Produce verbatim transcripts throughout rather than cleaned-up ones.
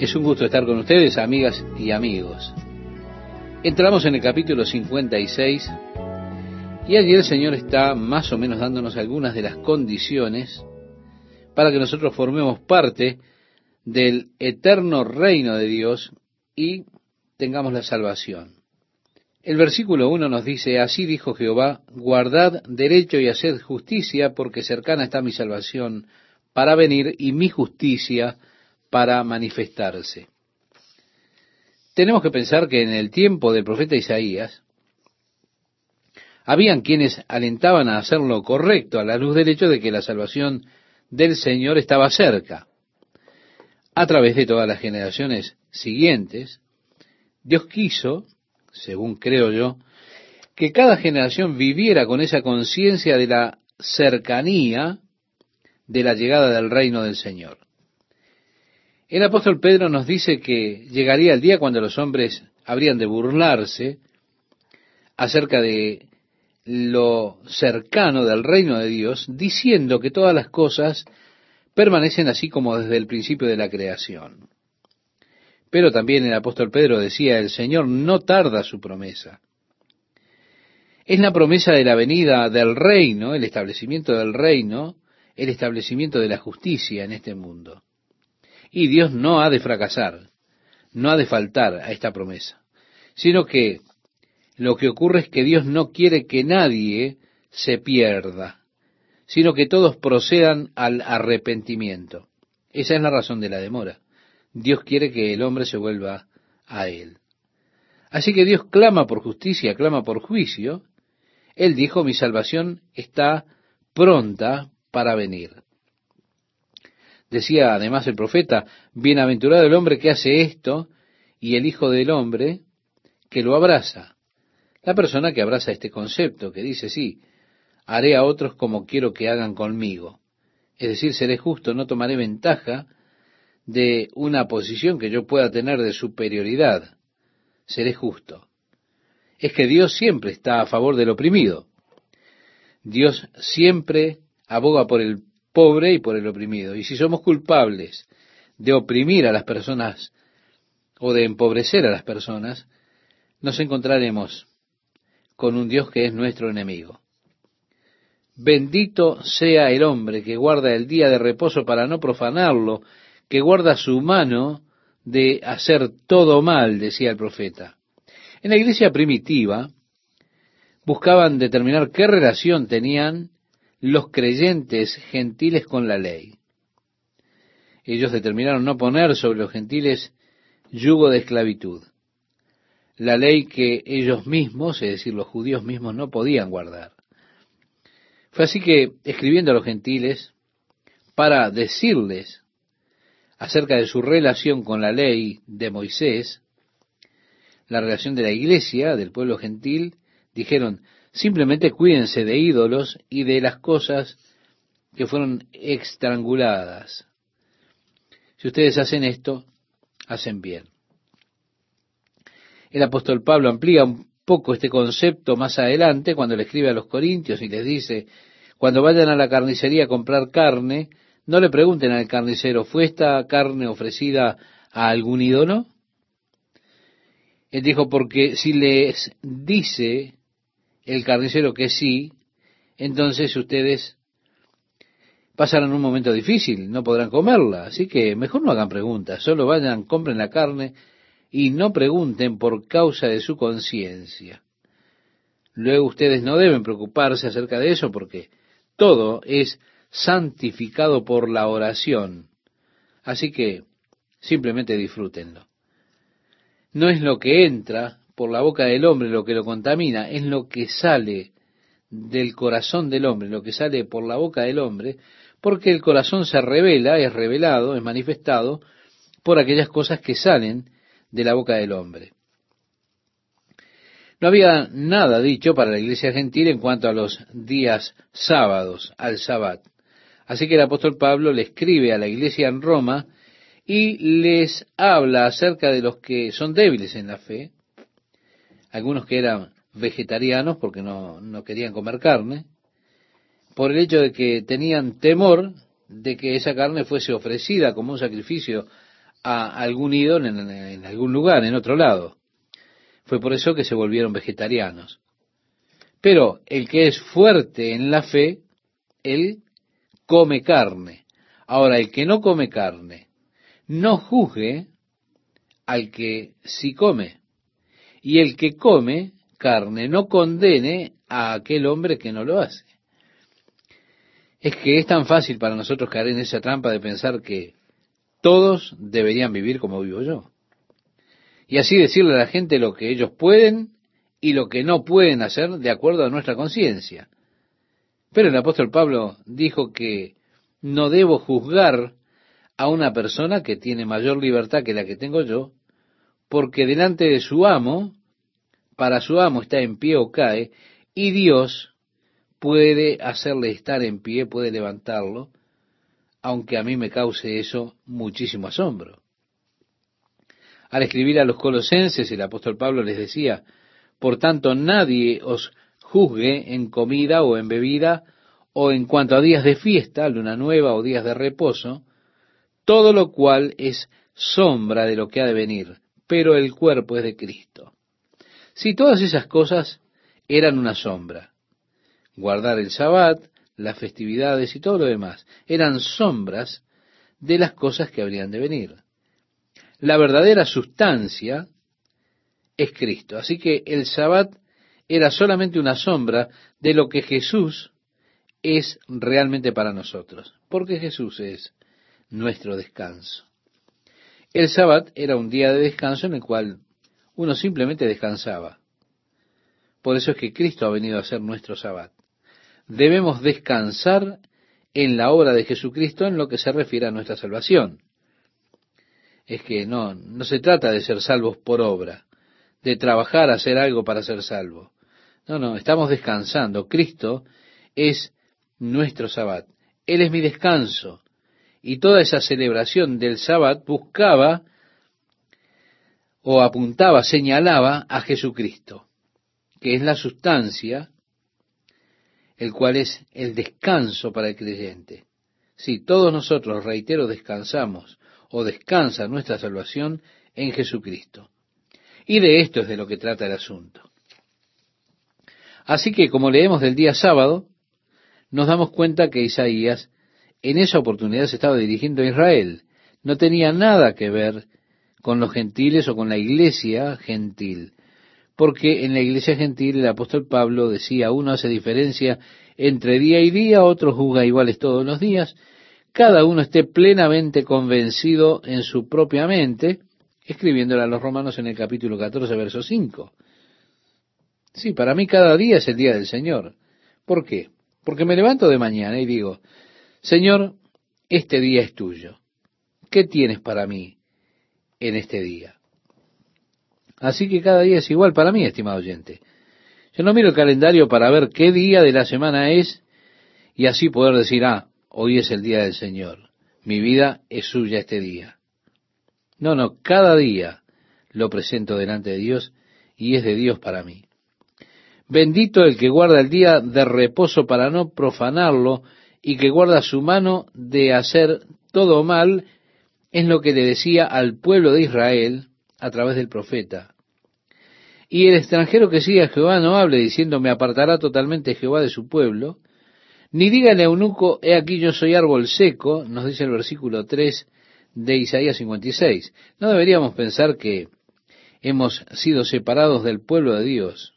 Es un gusto estar con ustedes, amigas y amigos. Entramos en el capítulo cincuenta y seis y allí el Señor está más o menos dándonos algunas de las condiciones para que nosotros formemos parte del eterno reino de Dios y tengamos la salvación. El versículo uno nos dice: así dijo Jehová, guardad derecho y haced justicia, porque cercana está mi salvación para venir y mi justicia para manifestarse. Tenemos que pensar que en el tiempo del profeta Isaías habían quienes alentaban a hacer lo correcto a la luz del hecho de que la salvación del Señor estaba cerca. A través de todas las generaciones siguientes, Dios quiso, según creo yo, que cada generación viviera con esa conciencia de la cercanía de la llegada del reino del Señor. El apóstol Pedro nos dice que llegaría el día cuando los hombres habrían de burlarse acerca de lo cercano del reino de Dios, diciendo que todas las cosas permanecen así como desde el principio de la creación. Pero también el apóstol Pedro decía: el Señor no tarda su promesa. Es la promesa de la venida del reino, el establecimiento del reino, el establecimiento de la justicia en este mundo. Y Dios no ha de fracasar, no ha de faltar a esta promesa, sino que lo que ocurre es que Dios no quiere que nadie se pierda, sino que todos procedan al arrepentimiento. Esa es la razón de la demora. Dios quiere que el hombre se vuelva a Él. Así que Dios clama por justicia, clama por juicio. Él dijo: mi salvación está pronta para venir. Decía además el profeta: bienaventurado el hombre que hace esto, y el Hijo del Hombre que lo abraza. La persona que abraza este concepto, que dice: sí, haré a otros como quiero que hagan conmigo. Es decir, seré justo, no tomaré ventaja de una posición que yo pueda tener de superioridad. Seré justo. Es que Dios siempre está a favor del oprimido. Dios siempre aboga por el pobre y por el oprimido. Y si somos culpables de oprimir a las personas o de empobrecer a las personas, nos encontraremos con un Dios que es nuestro enemigo. Bendito sea el hombre que guarda el día de reposo para no profanarlo, que guarda su mano de hacer todo mal, decía el profeta. En la iglesia primitiva buscaban determinar qué relación tenían los creyentes gentiles con la ley. Ellos determinaron no poner sobre los gentiles yugo de esclavitud, la ley que ellos mismos, es decir, los judíos mismos, no podían guardar. Fue así que, escribiendo a los gentiles, para decirles acerca de su relación con la ley de Moisés, la relación de la iglesia, del pueblo gentil, dijeron: simplemente cuídense de ídolos y de las cosas que fueron estranguladas. Si ustedes hacen esto, hacen bien. El apóstol Pablo amplía un poco este concepto más adelante cuando le escribe a los corintios y les dice: cuando vayan a la carnicería a comprar carne, no le pregunten al carnicero: ¿fue esta carne ofrecida a algún ídolo? Él dijo: porque si les dice el carnicero que sí, entonces ustedes pasarán un momento difícil, no podrán comerla. Así que mejor no hagan preguntas, solo vayan, compren la carne y no pregunten por causa de su conciencia. Luego ustedes no deben preocuparse acerca de eso, porque todo es santificado por la oración. Así que simplemente disfrútenlo. No es lo que entra por la boca del hombre lo que lo contamina, es lo que sale del corazón del hombre, lo que sale por la boca del hombre, porque el corazón se revela, es revelado, es manifestado por aquellas cosas que salen de la boca del hombre. No había nada dicho para la iglesia gentil en cuanto a los días sábados, al Sabbat. Así que el apóstol Pablo le escribe a la iglesia en Roma y les habla acerca de los que son débiles en la fe, algunos que eran vegetarianos porque no, no querían comer carne, por el hecho de que tenían temor de que esa carne fuese ofrecida como un sacrificio a algún ídolo en, en algún lugar, en otro lado. Fue por eso que se volvieron vegetarianos. Pero el que es fuerte en la fe, él come carne. Ahora, el que no come carne, no juzgue al que sí come. Y el que come carne, no condene a aquel hombre que no lo hace. Es que es tan fácil para nosotros caer en esa trampa de pensar que todos deberían vivir como vivo yo. Y así decirle a la gente lo que ellos pueden y lo que no pueden hacer de acuerdo a nuestra conciencia. Pero el apóstol Pablo dijo que no debo juzgar a una persona que tiene mayor libertad que la que tengo yo, porque delante de su amo, para su amo está en pie o cae, y Dios puede hacerle estar en pie, puede levantarlo, aunque a mí me cause eso muchísimo asombro. Al escribir a los colosenses, el apóstol Pablo les decía, por tanto nadie os juzgue en comida o en bebida, o en cuanto a días de fiesta, luna nueva o días de reposo, todo lo cual es sombra de lo que ha de venir, pero el cuerpo es de Cristo. Si todas esas cosas eran una sombra, guardar el Sabbat, las festividades y todo lo demás, eran sombras de las cosas que habrían de venir. La verdadera sustancia es Cristo. Así que el Sabbat era solamente una sombra de lo que Jesús es realmente para nosotros, porque Jesús es nuestro descanso. El Sabbat era un día de descanso en el cual uno simplemente descansaba. Por eso es que Cristo ha venido a ser nuestro Sabbat. Debemos descansar en la obra de Jesucristo en lo que se refiere a nuestra salvación. Es que no, no se trata de ser salvos por obra, de trabajar, hacer algo para ser salvo. No, no, estamos descansando. Cristo es nuestro Sabbat. Él es mi descanso. Y toda esa celebración del Sabbat buscaba o apuntaba, señalaba a Jesucristo, que es la sustancia, el cual es el descanso para el creyente. Si todos nosotros, reitero, descansamos o descansa nuestra salvación en Jesucristo. Y de esto es de lo que trata el asunto. Así que, como leemos del día sábado, nos damos cuenta que Isaías en esa oportunidad se estaba dirigiendo a Israel. No tenía nada que ver con los gentiles o con la iglesia gentil. Porque en la iglesia gentil el apóstol Pablo decía, uno hace diferencia entre día y día, otro juzga iguales todos los días, cada uno esté plenamente convencido en su propia mente, escribiéndole a los romanos en el capítulo catorce, verso cinco. Sí, para mí cada día es el día del Señor. ¿Por qué? Porque me levanto de mañana y digo, Señor, este día es tuyo. ¿Qué tienes para mí en este día? Así que cada día es igual para mí, estimado oyente. Yo no miro el calendario para ver qué día de la semana es y así poder decir, ah, hoy es el día del Señor. Mi vida es suya este día. No, no, cada día lo presento delante de Dios y es de Dios para mí. Bendito el que guarda el día de reposo para no profanarlo y que guarda su mano de hacer todo mal, es lo que le decía al pueblo de Israel a través del profeta. Y el extranjero que siga a Jehová no hable diciendo, me apartará totalmente Jehová de su pueblo, ni diga el eunuco, he aquí yo soy árbol seco, nos dice el versículo tres de Isaías cincuenta y seis. No deberíamos pensar que hemos sido separados del pueblo de Dios.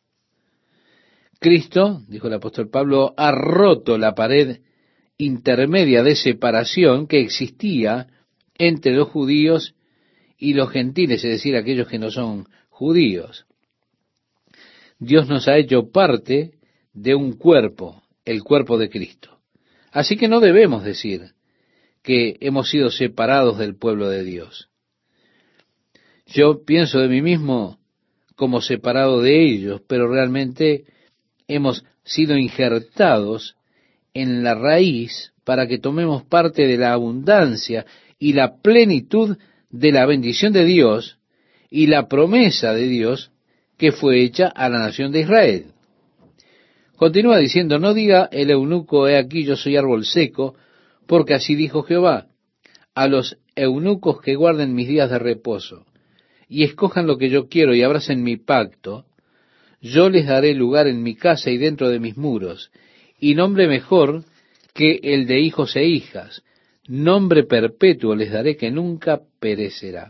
Cristo, dijo el apóstol Pablo, ha roto la pared intermedia de separación que existía entre los judíos y los gentiles, es decir, aquellos que no son judíos. Dios nos ha hecho parte de un cuerpo, el cuerpo de Cristo. Así que no debemos decir que hemos sido separados del pueblo de Dios. Yo pienso de mí mismo como separado de ellos, pero realmente hemos sido injertados en la raíz para que tomemos parte de la abundancia y la plenitud de la bendición de Dios y la promesa de Dios que fue hecha a la nación de Israel. Continúa diciendo, no diga el eunuco, he aquí yo soy árbol seco, porque así dijo Jehová, a los eunucos que guarden mis días de reposo, y escojan lo que yo quiero y abracen mi pacto, yo les daré lugar en mi casa y dentro de mis muros, y nombre mejor que el de hijos e hijas, nombre perpetuo les daré que nunca perecerá.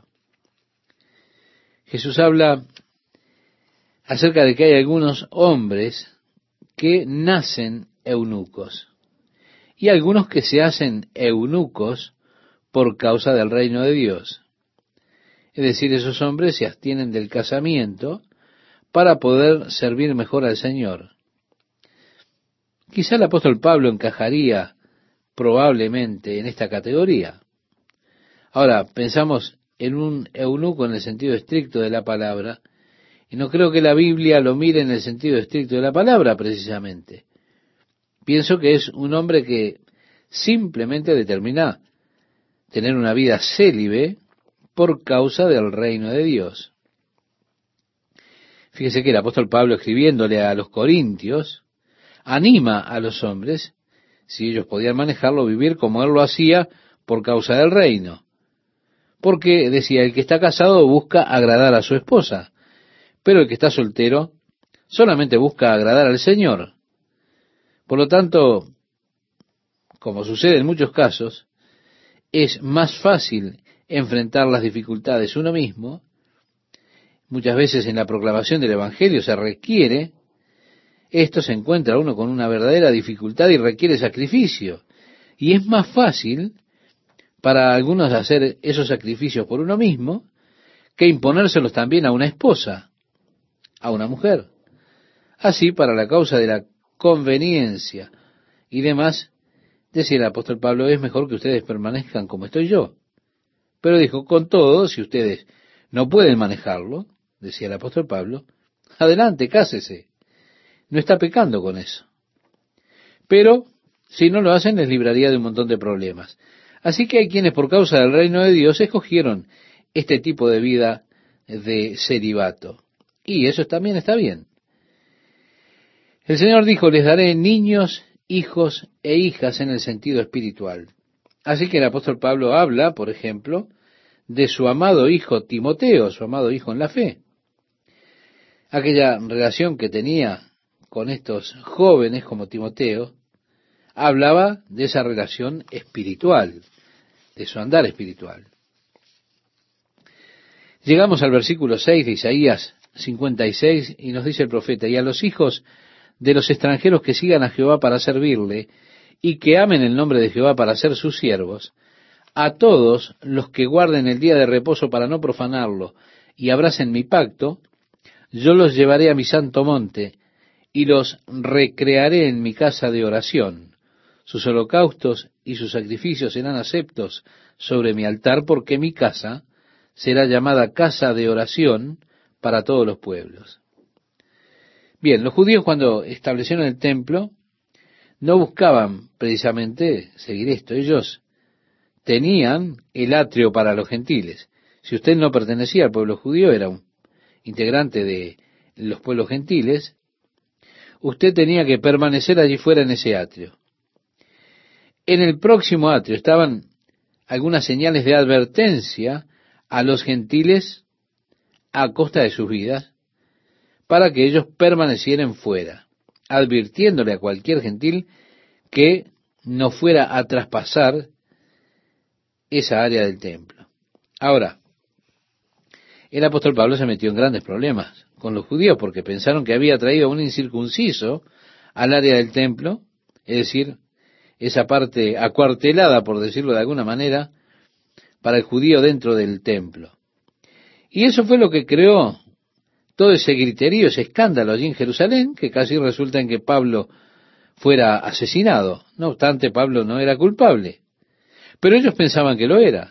Jesús habla acerca de que hay algunos hombres que nacen eunucos, y algunos que se hacen eunucos por causa del reino de Dios. Es decir, esos hombres se abstienen del casamiento para poder servir mejor al Señor. Quizá el apóstol Pablo encajaría probablemente en esta categoría. Ahora, pensamos en un eunuco en el sentido estricto de la palabra, y no creo que la Biblia lo mire en el sentido estricto de la palabra precisamente. Pienso que es un hombre que simplemente determina tener una vida célibe por causa del reino de Dios. Fíjese que el apóstol Pablo, escribiéndole a los corintios, anima a los hombres, si ellos podían manejarlo, vivir como él lo hacía por causa del reino. Porque, decía, el que está casado busca agradar a su esposa, pero el que está soltero solamente busca agradar al Señor. Por lo tanto, como sucede en muchos casos, es más fácil enfrentar las dificultades uno mismo. Muchas veces en la proclamación del Evangelio se requiere, esto se encuentra uno con una verdadera dificultad y requiere sacrificio. Y es más fácil para algunos hacer esos sacrificios por uno mismo que imponérselos también a una esposa, a una mujer. Así, para la causa de la conveniencia y demás, decía el apóstol Pablo, es mejor que ustedes permanezcan como estoy yo. Pero dijo, con todo, si ustedes no pueden manejarlo, decía el apóstol Pablo, adelante, cásese. No está pecando con eso. Pero, si no lo hacen, les libraría de un montón de problemas. Así que hay quienes, por causa del reino de Dios, escogieron este tipo de vida de celibato. Y eso también está bien. El Señor dijo, les daré niños, hijos e hijas en el sentido espiritual. Así que el apóstol Pablo habla, por ejemplo, de su amado hijo Timoteo, su amado hijo en la fe. Aquella relación que tenía con estos jóvenes como Timoteo, hablaba de esa relación espiritual, de su andar espiritual. Llegamos al versículo seis de Isaías cincuenta y seis y nos dice el profeta, y a los hijos de los extranjeros que sigan a Jehová para servirle y que amen el nombre de Jehová para ser sus siervos, a todos los que guarden el día de reposo para no profanarlo y abracen mi pacto, yo los llevaré a mi santo monte y los recrearé en mi casa de oración. Sus holocaustos y sus sacrificios serán aceptos sobre mi altar, porque mi casa será llamada casa de oración para todos los pueblos. Bien, los judíos cuando establecieron el templo no buscaban precisamente seguir esto. Ellos tenían el atrio para los gentiles. Si usted no pertenecía al pueblo judío, era un integrante de los pueblos gentiles, usted tenía que permanecer allí fuera en ese atrio. En el próximo atrio estaban algunas señales de advertencia a los gentiles a costa de sus vidas, para que ellos permanecieran fuera, advirtiéndole a cualquier gentil que no fuera a traspasar esa área del templo. Ahora, el apóstol Pablo se metió en grandes problemas con los judíos porque pensaron que había traído a un incircunciso al área del templo, es decir, esa parte acuartelada, por decirlo de alguna manera, para el judío dentro del templo. Y eso fue lo que creó todo ese griterío, ese escándalo allí en Jerusalén, que casi resulta en que Pablo fuera asesinado. No obstante, Pablo no era culpable, pero ellos pensaban que lo era.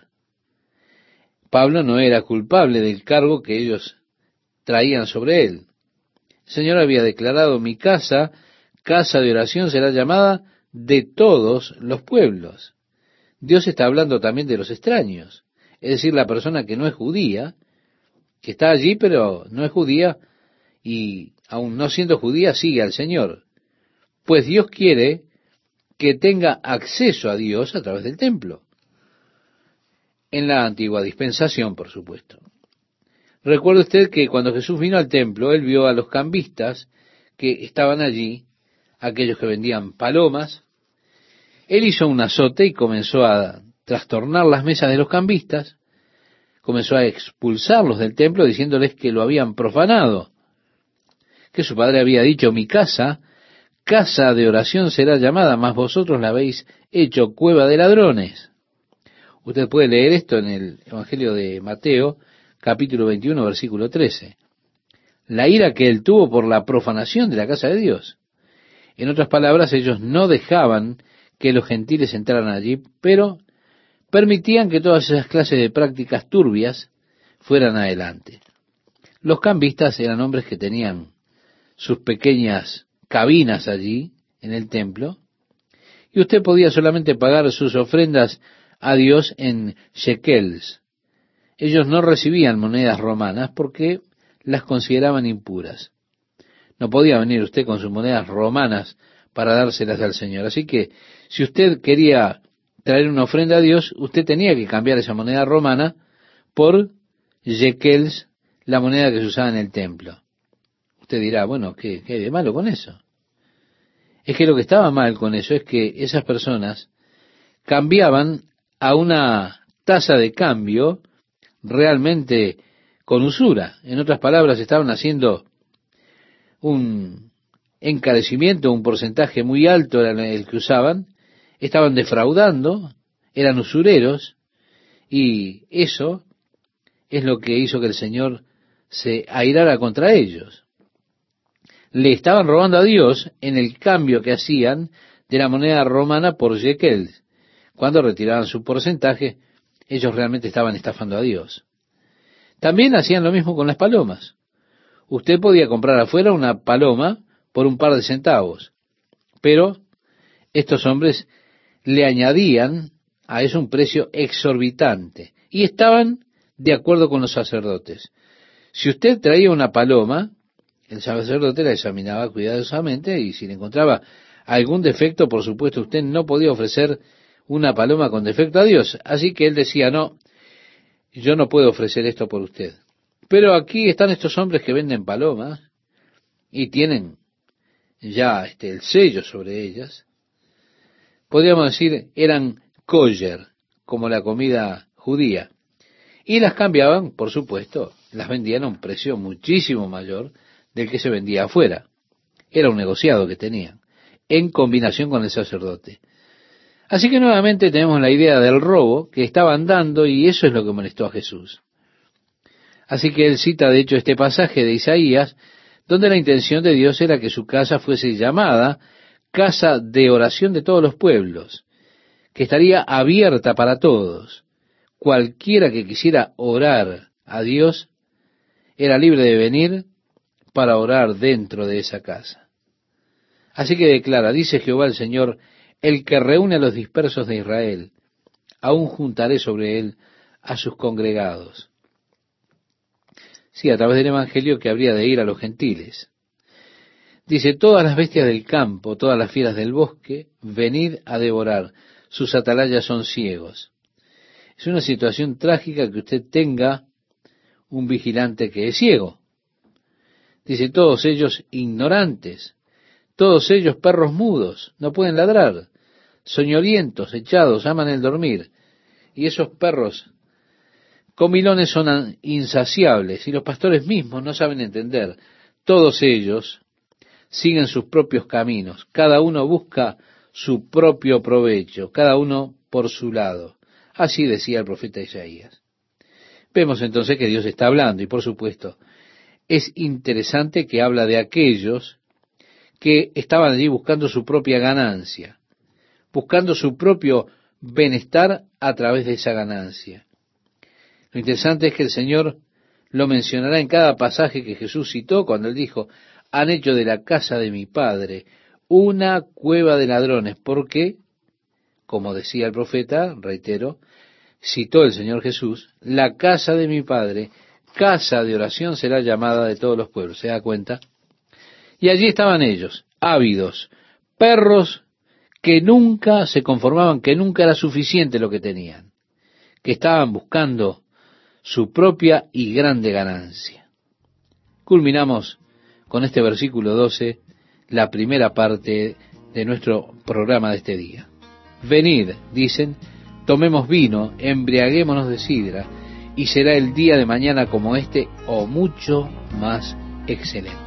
Pablo no era culpable del cargo que ellos traían sobre él. El Señor había declarado, mi casa, casa de oración, será llamada de todos los pueblos. Dios está hablando también de los extraños, es decir, la persona que no es judía, que está allí pero no es judía y aun no siendo judía sigue al Señor. Pues Dios quiere que tenga acceso a Dios a través del templo. en la antigua dispensación, por supuesto. Recuerde usted que cuando Jesús vino al templo, él vio a los cambistas que estaban allí, aquellos que vendían palomas. Él hizo un azote y comenzó a trastornar las mesas de los cambistas, comenzó a expulsarlos del templo diciéndoles que lo habían profanado, que su padre había dicho: mi casa, casa de oración será llamada, mas vosotros la habéis hecho cueva de ladrones. Usted puede leer esto en el Evangelio de Mateo, capítulo veintiuno, versículo trece. La ira que él tuvo por la profanación de la casa de Dios. En otras palabras, ellos no dejaban que los gentiles entraran allí, pero permitían que todas esas clases de prácticas turbias fueran adelante. Los cambistas eran hombres que tenían sus pequeñas cabinas allí en el templo, y usted podía solamente pagar sus ofrendas a Dios en shekels. Ellos no recibían monedas romanas porque las consideraban impuras. No podía venir usted con sus monedas romanas para dárselas al Señor. Así que si usted quería traer una ofrenda a Dios, usted tenía que cambiar esa moneda romana por shekels, la moneda que se usaba en el templo. Usted dirá, bueno, ¿qué, qué hay de malo con eso? Es que lo que estaba mal con eso es que esas personas cambiaban a una tasa de cambio realmente con usura. En otras palabras, estaban haciendo un encarecimiento, un porcentaje muy alto era el que usaban, estaban defraudando, eran usureros, y eso es lo que hizo que el Señor se airara contra ellos. Le estaban robando a Dios en el cambio que hacían de la moneda romana por shekels. Cuando retiraban su porcentaje, ellos realmente estaban estafando a Dios. También hacían lo mismo con las palomas. Usted podía comprar afuera una paloma por un par de centavos, pero estos hombres le añadían a eso un precio exorbitante y estaban de acuerdo con los sacerdotes. Si usted traía una paloma, el sacerdote la examinaba cuidadosamente y si le encontraba algún defecto, por supuesto, usted no podía ofrecer una paloma con defecto a Dios. Así que él decía, no, yo no puedo ofrecer esto por usted. Pero aquí están estos hombres que venden palomas y tienen ya este, el sello sobre ellas. Podríamos decir, eran kosher, como la comida judía. Y las cambiaban, por supuesto, las vendían a un precio muchísimo mayor del que se vendía afuera. Era un negociado que tenían, en combinación con el sacerdote. Así que nuevamente tenemos la idea del robo que estaban dando, y eso es lo que molestó a Jesús. Así que él cita de hecho este pasaje de Isaías, donde la intención de Dios era que su casa fuese llamada casa de oración de todos los pueblos, que estaría abierta para todos. Cualquiera que quisiera orar a Dios era libre de venir para orar dentro de esa casa. Así que declara, dice Jehová el Señor, el que reúne a los dispersos de Israel, aún juntaré sobre él a sus congregados. Sí, a través del Evangelio que habría de ir a los gentiles. Dice, todas las bestias del campo, todas las fieras del bosque, venid a devorar, sus atalayas son ciegos. Es una situación trágica que usted tenga un vigilante que es ciego. Dice, todos ellos ignorantes, todos ellos perros mudos, no pueden ladrar, soñolientos, echados, aman el dormir. Y esos perros comilones son insaciables y los pastores mismos no saben entender. Todos ellos siguen sus propios caminos, cada uno busca su propio provecho, cada uno por su lado. Así decía el profeta Isaías. Vemos entonces que Dios está hablando y por supuesto es interesante que habla de aquellos que estaban allí buscando su propia ganancia, buscando su propio bienestar a través de esa ganancia. Lo interesante es que el Señor lo mencionará en cada pasaje que Jesús citó cuando él dijo, han hecho de la casa de mi Padre una cueva de ladrones, porque, como decía el profeta, reitero, citó el Señor Jesús, la casa de mi Padre, casa de oración será llamada de todos los pueblos. ¿Se da cuenta? Y allí estaban ellos, ávidos, perros que nunca se conformaban, que nunca era suficiente lo que tenían. que estaban buscando su propia y grande ganancia. Culminamos con este versículo doce, la primera parte de nuestro programa de este día. Venid, dicen, tomemos vino, embriaguémonos de sidra, y será el día de mañana como este, o mucho más excelente.